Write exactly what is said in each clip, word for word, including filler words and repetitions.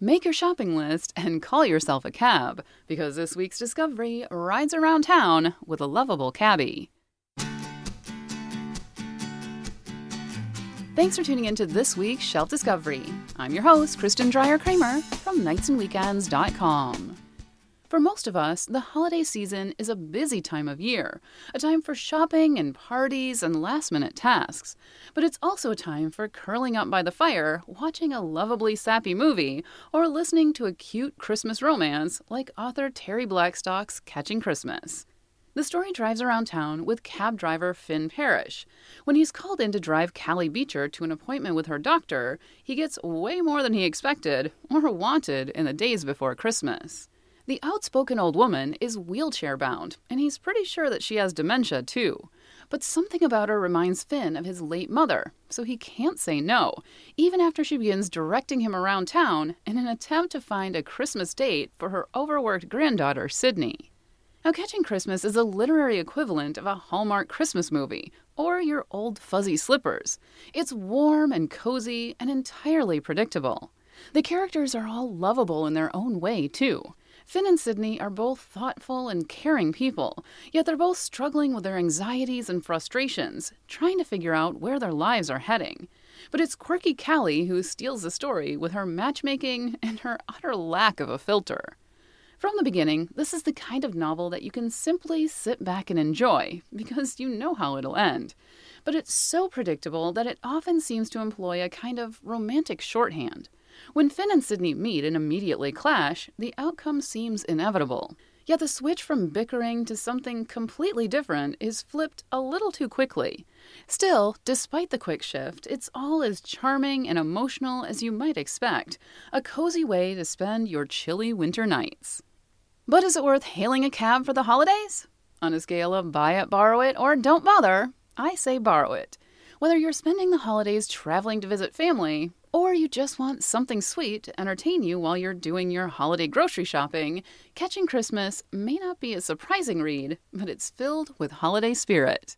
Make your shopping list and call yourself a cab, because this week's discovery rides around town with a lovable cabbie. Thanks for tuning into this week's Shelf Discovery. I'm your host, Kristen Dreyer-Kramer from nights and weekends dot com. For most of us, the holiday season is a busy time of year, a time for shopping and parties and last-minute tasks. But it's also a time for curling up by the fire, watching a lovably sappy movie, or listening to a cute Christmas romance like author Terry Blackstock's Catching Christmas. The story drives around town with cab driver Finn Parrish. When he's called in to drive Callie Beecher to an appointment with her doctor, he gets way more than he expected or wanted in the days before Christmas. The outspoken old woman is wheelchair-bound, and he's pretty sure that she has dementia, too. But something about her reminds Finn of his late mother, so he can't say no, even after she begins directing him around town in an attempt to find a Christmas date for her overworked granddaughter, Sydney. Now, Catching Christmas is a literary equivalent of a Hallmark Christmas movie, or your old fuzzy slippers. It's warm and cozy and entirely predictable. The characters are all lovable in their own way, too. Finn and Sydney are both thoughtful and caring people, yet they're both struggling with their anxieties and frustrations, trying to figure out where their lives are heading. But it's quirky Callie who steals the story with her matchmaking and her utter lack of a filter. From the beginning, this is the kind of novel that you can simply sit back and enjoy, because you know how it'll end. But it's so predictable that it often seems to employ a kind of romantic shorthand. When Finn and Sydney meet and immediately clash, the outcome seems inevitable. Yet the switch from bickering to something completely different is flipped a little too quickly. Still, despite the quick shift, it's all as charming and emotional as you might expect, a cozy way to spend your chilly winter nights. But is it worth hailing a cab for the holidays? On a scale of buy it, borrow it, or don't bother, I say borrow it. Whether you're spending the holidays traveling to visit family, or you just want something sweet to entertain you while you're doing your holiday grocery shopping, Catching Christmas may not be a surprising read, but it's filled with holiday spirit.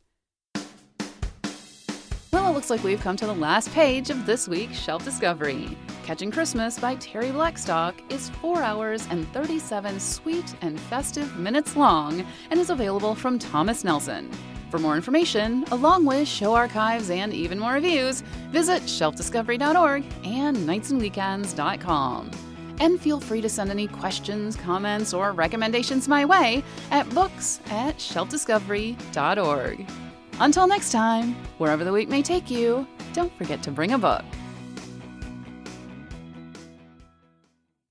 Well, it looks like we've come to the last page of this week's Shelf Discovery. Catching Christmas by Terry Blackstock is four hours and thirty-seven sweet and festive minutes long and is available from Thomas Nelson. For more information, along with show archives and even more reviews, visit shelf discovery dot org and nights and weekends dot com. And feel free to send any questions, comments, or recommendations my way at books at shelf discovery dot org. Until next time, wherever the week may take you, don't forget to bring a book.